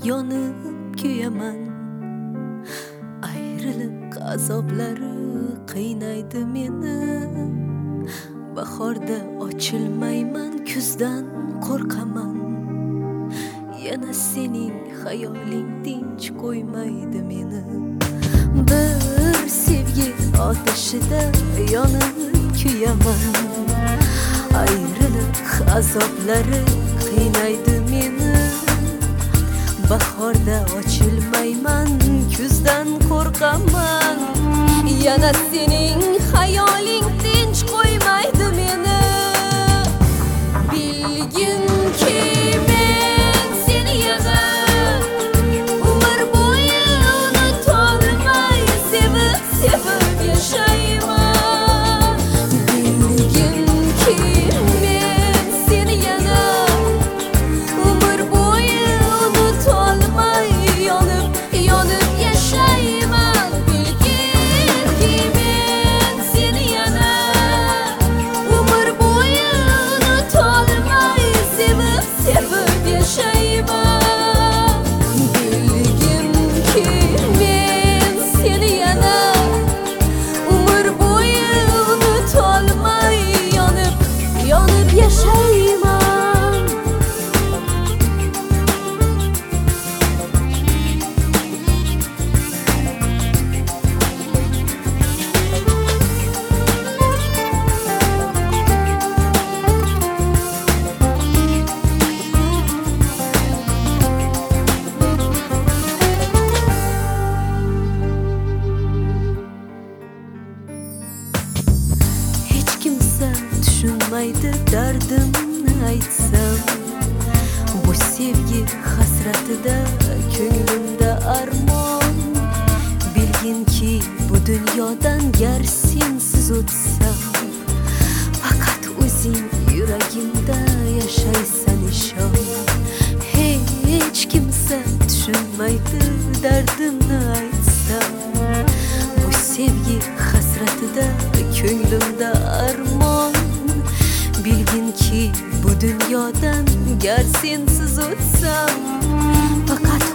yonib kuyaman. Ayriliq azoblari qiynaydi meni. Bahorda ochilmayman, kuzdan qo'rqaman. Yana sening xayoling tinch qo'ymaydi meni. Bir sevgi otashida yonib kuyaman. Ayriliq azoblari qiynaydi meni. Bahorda ochilmayman, kuzdan qo'rqaman. Yana sening xayoling tinch qo'ymaydi meni. Bilginki men seni yana umr bo'yi unutolmay sevib yashayman. Bilginki men seni yana umr bo'yi unutolmay yonib yashayman. Bilginki men seni yana umr bo'yi unutolmay sevib yashayman. Bilginki men seni yana umr bo'yi unutolmay yonib yashayman. Hech kimsa tushunmaydi dardimni aytsam. Bu sevgi hasratida ko'nglimda armon. Bilginki bu dunyodan gar sensiz o'tsam, faqat o'zing yuragimda yashaysan ishon. Hech kimsa tushunmaydi dardimni aytsam. Bu sevgi hasratida ko'nglimda armon. Bilginki bu dunyodan gar sensiz o'tsam, faqat